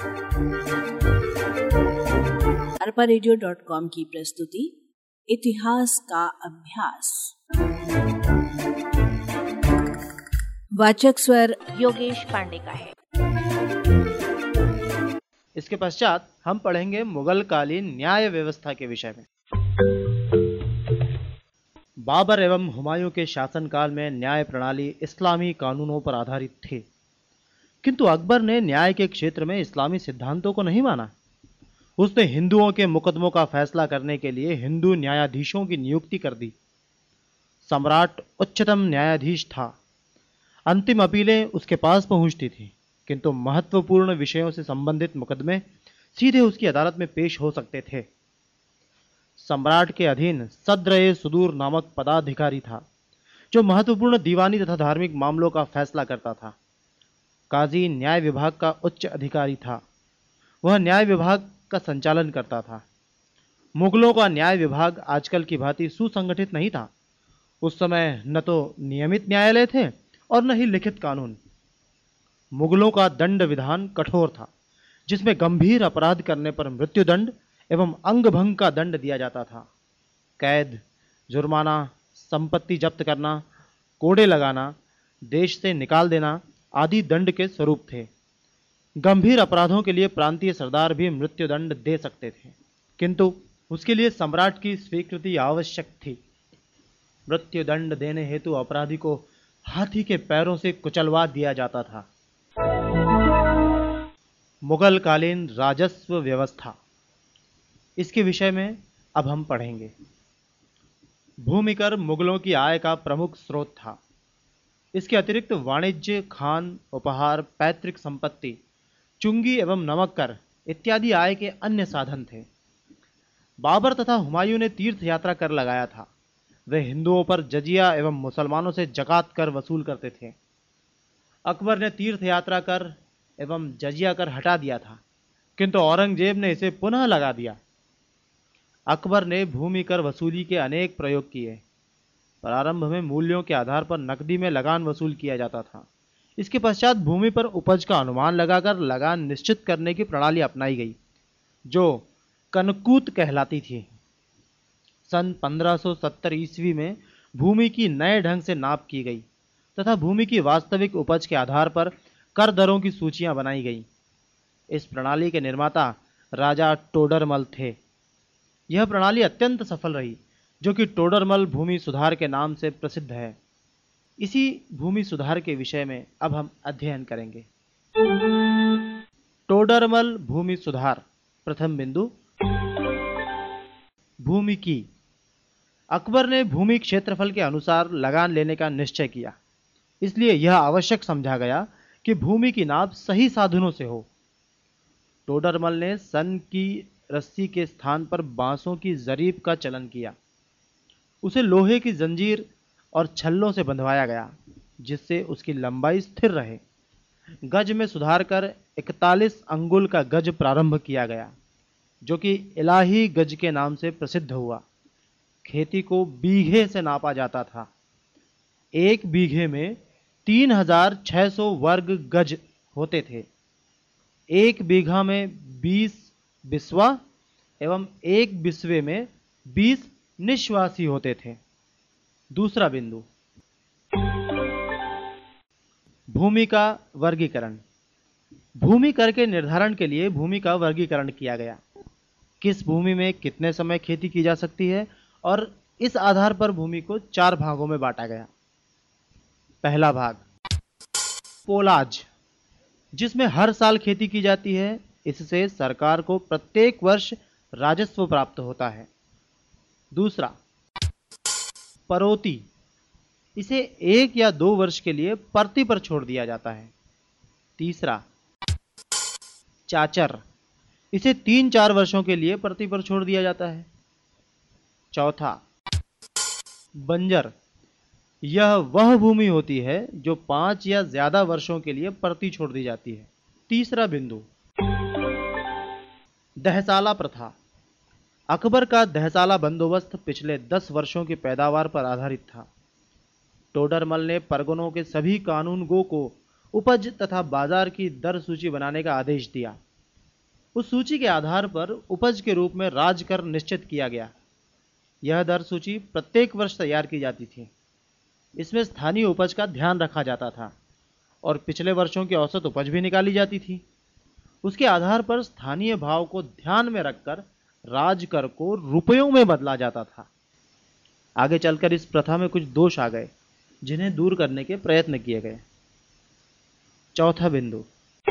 arparadio.com की प्रस्तुति इतिहास का अभ्यास। वाचक स्वर योगेश पांडे का है। इसके पश्चात हम पढ़ेंगे मुगल कालीन न्याय व्यवस्था के विषय में। बाबर एवं हुमायूं के शासनकाल में न्याय प्रणाली इस्लामी कानूनों पर आधारित थी, किंतु अकबर ने न्याय के क्षेत्र में इस्लामी सिद्धांतों को नहीं माना। उसने हिंदुओं के मुकदमों का फैसला करने के लिए हिंदू न्यायाधीशों की नियुक्ति कर दी। सम्राट उच्चतम न्यायाधीश था। अंतिम अपीलें उसके पास पहुंचती थी, किंतु महत्वपूर्ण विषयों से संबंधित मुकदमे सीधे उसकी अदालत में पेश हो सकते थे। सम्राट के अधीन सद्र-ए-सुदूर नामक पदाधिकारी था, जो महत्वपूर्ण दीवानी तथा धार्मिक मामलों का फैसला करता था। काजी न्याय विभाग का उच्च अधिकारी था। वह न्याय विभाग का संचालन करता था। मुगलों का न्याय विभाग आजकल की भांति सुसंगठित नहीं था। उस समय न तो नियमित न्यायालय थे और न ही लिखित कानून। मुगलों का दंड विधान कठोर था, जिसमें गंभीर अपराध करने पर मृत्युदंड एवं अंगभंग का दंड दिया जाता था। कैद, जुर्माना, संपत्ति जब्त करना, कोड़े लगाना, देश से निकाल देना आदि दंड के स्वरूप थे। गंभीर अपराधों के लिए प्रांतीय सरदार भी मृत्युदंड दे सकते थे, किंतु उसके लिए सम्राट की स्वीकृति आवश्यक थी। मृत्युदंड देने हेतु अपराधी को हाथी के पैरों से कुचलवा दिया जाता था। मुगल कालीन राजस्व व्यवस्था, इसके विषय में अब हम पढ़ेंगे। भूमिकर मुगलों की आय का प्रमुख स्रोत था। इसके अतिरिक्त वाणिज्य, खान, उपहार, पैतृक संपत्ति, चुंगी एवं नमक कर इत्यादि आय के अन्य साधन थे। बाबर तथा हुमायूं ने तीर्थ यात्रा कर लगाया था। वे हिंदुओं पर जजिया एवं मुसलमानों से जकात कर वसूल करते थे। अकबर ने तीर्थ यात्रा कर एवं जजिया कर हटा दिया था, किंतु औरंगजेब ने इसे पुनः लगा दिया। अकबर ने भूमि कर वसूली के अनेक प्रयोग किए। प्रारंभ में मूल्यों के आधार पर नकदी में लगान वसूल किया जाता था। इसके पश्चात भूमि पर उपज का अनुमान लगाकर लगान निश्चित करने की प्रणाली अपनाई गई, जो कनकूत कहलाती थी। सन 1570 ईस्वी में भूमि की नए ढंग से नाप की गई तथा भूमि की वास्तविक उपज के आधार पर कर दरों की सूचियां बनाई गई। इस प्रणाली के निर्माता राजा टोडरमल थे। यह प्रणाली अत्यंत सफल रही, जो कि टोडरमल भूमि सुधार के नाम से प्रसिद्ध है। इसी भूमि सुधार के विषय में अब हम अध्ययन करेंगे। टोडरमल भूमि सुधार। प्रथम बिंदु, भूमि की। अकबर ने भूमि क्षेत्रफल के अनुसार लगान लेने का निश्चय किया। इसलिए यह आवश्यक समझा गया कि भूमि की नाप सही साधनों से हो। टोडरमल ने सन की रस्सी के स्थान पर बांसों की जरीब का चलन किया। उसे लोहे की जंजीर और छल्लों से बंधवाया गया, जिससे उसकी लंबाई स्थिर रहे। गज में सुधार कर 41 अंगुल का गज प्रारंभ किया गया, जो कि इलाही गज के नाम से प्रसिद्ध हुआ। खेती को बीघे से नापा जाता था। एक बीघे में 3600 वर्ग गज होते थे। एक बीघा में 20 बिस्वा एवं एक बिस्वे में 20 निश्वासी होते थे। दूसरा बिंदु, भूमि का वर्गीकरण। भूमि कर के निर्धारण के लिए भूमि का वर्गीकरण किया गया। किस भूमि में कितने समय खेती की जा सकती है, और इस आधार पर भूमि को 4 भागों में बांटा गया। पहला भाग, पोलाज, जिसमें हर साल खेती की जाती है। इससे सरकार को प्रत्येक वर्ष राजस्व प्राप्त होता है। दूसरा, परोती, इसे 1 या 2 वर्ष के लिए परती पर छोड़ दिया जाता है। तीसरा, चाचर, इसे 3-4 वर्षों के लिए परती पर छोड़ दिया जाता है। चौथा, बंजर, यह वह भूमि होती है जो 5 या ज्यादा वर्षों के लिए परती छोड़ दी जाती है। तीसरा बिंदु, दहसाला प्रथा। अकबर का दहसाला बंदोबस्त पिछले 10 वर्षों की पैदावार पर आधारित था। टोडरमल ने परगनों के सभी कानूनगो को उपज तथा बाजार की दर सूची बनाने का आदेश दिया। उस सूची के आधार पर उपज के रूप में राज कर निश्चित किया गया। यह दर सूची प्रत्येक वर्ष तैयार की जाती थी। इसमें स्थानीय उपज का ध्यान रखा जाता था और पिछले वर्षों की औसत उपज भी निकाली जाती थी। उसके आधार पर स्थानीय भाव को ध्यान में रखकर राज कर को रुपयों में बदला जाता था। आगे चलकर इस प्रथा में कुछ दोष आ गए जिन्हें दूर करने के प्रयत्न किए गए। चौथा बिंदु,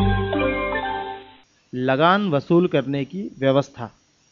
लगान वसूल करने की व्यवस्था।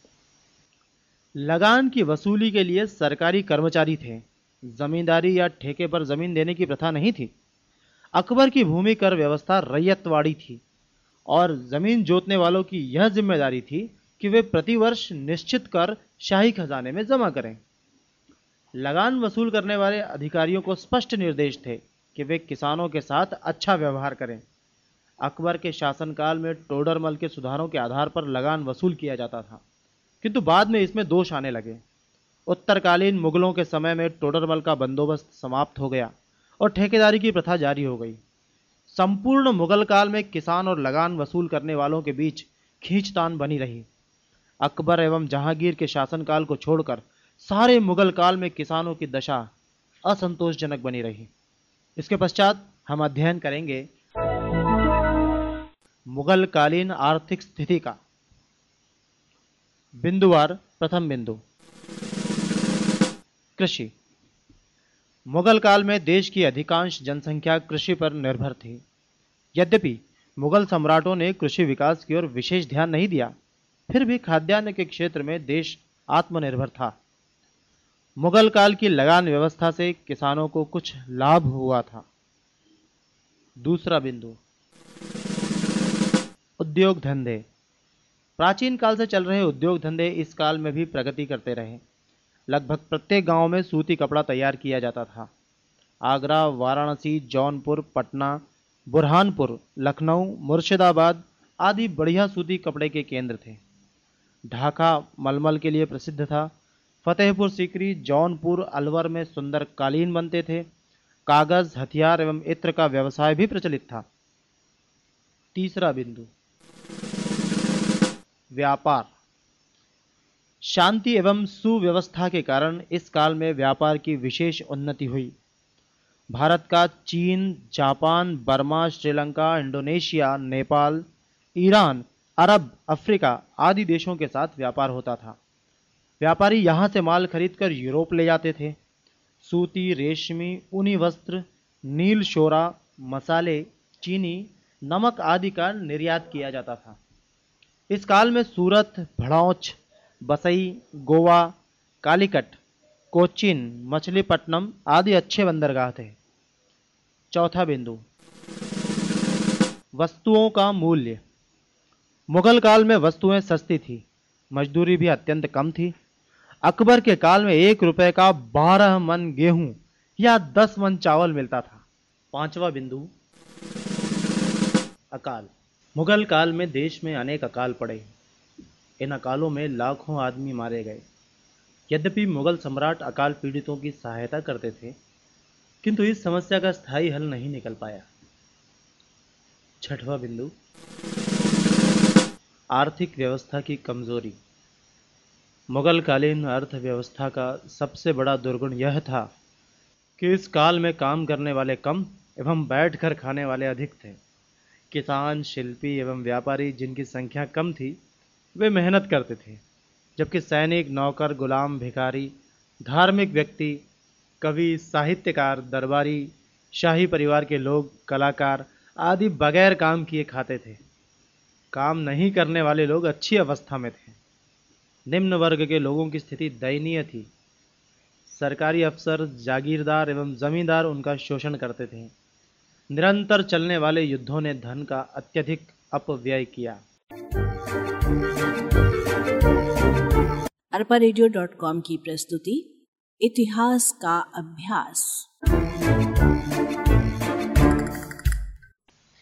लगान की वसूली के लिए सरकारी कर्मचारी थे। जमींदारी या ठेके पर जमीन देने की प्रथा नहीं थी। अकबर की भूमि कर व्यवस्था रैयतवाड़ी थी और जमीन जोतने वालों की यह जिम्मेदारी थी कि वे प्रतिवर्ष निश्चित कर शाही खजाने में जमा करें। लगान वसूल करने वाले अधिकारियों को स्पष्ट निर्देश थे कि वे किसानों के साथ अच्छा व्यवहार करें। अकबर के शासनकाल में टोडरमल के सुधारों के आधार पर लगान वसूल किया जाता था, किंतु बाद में इसमें दोष आने लगे। उत्तरकालीन मुगलों के समय में टोडरमल का बंदोबस्त समाप्त हो गया और ठेकेदारी की प्रथा जारी हो गई। संपूर्ण मुगल काल में किसान और लगान वसूल करने वालों के बीच खींचतान बनी रही। अकबर एवं जहांगीर के शासनकाल को छोड़कर सारे मुगल काल में किसानों की दशा असंतोषजनक बनी रही। इसके पश्चात हम अध्ययन करेंगे मुगल कालीन आर्थिक स्थिति का। बिंदुवार प्रथम बिंदु, कृषि। मुगल काल में देश की अधिकांश जनसंख्या कृषि पर निर्भर थी। यद्यपि मुगल सम्राटों ने कृषि विकास की ओर विशेष ध्यान नहीं दिया, फिर भी खाद्यान्न के क्षेत्र में देश आत्मनिर्भर था। मुगल काल की लगान व्यवस्था से किसानों को कुछ लाभ हुआ था। दूसरा बिंदु, उद्योग धंधे। प्राचीन काल से चल रहे उद्योग धंधे इस काल में भी प्रगति करते रहे। लगभग प्रत्येक गांव में सूती कपड़ा तैयार किया जाता था। आगरा, वाराणसी, जौनपुर, पटना, बुरहानपुर, लखनऊ, मुर्शिदाबाद आदि बढ़िया सूती कपड़े के केंद्र थे। ढाका मलमल के लिए प्रसिद्ध था। फतेहपुर सीकरी, जौनपुर, अलवर में सुंदर कालीन बनते थे। कागज, हथियार एवं इत्र का व्यवसाय भी प्रचलित था। तीसरा बिंदु, व्यापार। शांति एवं सुव्यवस्था के कारण इस काल में व्यापार की विशेष उन्नति हुई। भारत का चीन, Japan, Burma, Sri Lanka, Indonesia, Nepal, Iran, अरब, अफ्रीका आदि देशों के साथ व्यापार होता था। व्यापारी यहाँ से माल खरीदकर यूरोप ले जाते थे। सूती, रेशमी, ऊनी वस्त्र, नील शोरा, मसाले, चीनी, नमक आदि का निर्यात किया जाता था। इस काल में सूरत, भड़ौच, बसई, गोवा, कालीकट, कोचीन, मछलीपट्टनम आदि अच्छे बंदरगाह थे। चौथा बिंदु, वस्तुओं का मूल्य। मुगल काल में वस्तुएं सस्ती थी, मजदूरी भी अत्यंत कम थी। अकबर के काल में 1 रुपए का 12 मन गेहूं या 10 मन चावल मिलता था। पांचवा बिंदु, अकाल। मुगल काल में देश में अनेक अकाल पड़े। इन अकालों में लाखों आदमी मारे गए। यद्यपि मुगल सम्राट अकाल पीड़ितों की सहायता करते थे, किंतु इस समस्या का स्थायी हल नहीं निकल पाया। छठवां बिंदु, आर्थिक व्यवस्था की कमजोरी। मुगल कालीन अर्थव्यवस्था का सबसे बड़ा दुर्गुण यह था कि इस काल में काम करने वाले कम एवं बैठकर खाने वाले अधिक थे। किसान, शिल्पी एवं व्यापारी जिनकी संख्या कम थी वे मेहनत करते थे, जबकि सैनिक, नौकर, गुलाम, भिखारी, धार्मिक व्यक्ति, कवि, साहित्यकार, दरबारी, शाही परिवार के लोग, कलाकार आदि बगैर काम किए खाते थे। काम नहीं करने वाले लोग अच्छी अवस्था में थे। निम्न वर्ग के लोगों की स्थिति दयनीय थी। सरकारी अफसर, जागीरदार एवं जमींदार उनका शोषण करते थे। निरंतर चलने वाले युद्धों ने धन का अत्यधिक अपव्यय किया। arparedio.com की प्रस्तुति इतिहास का अभ्यास।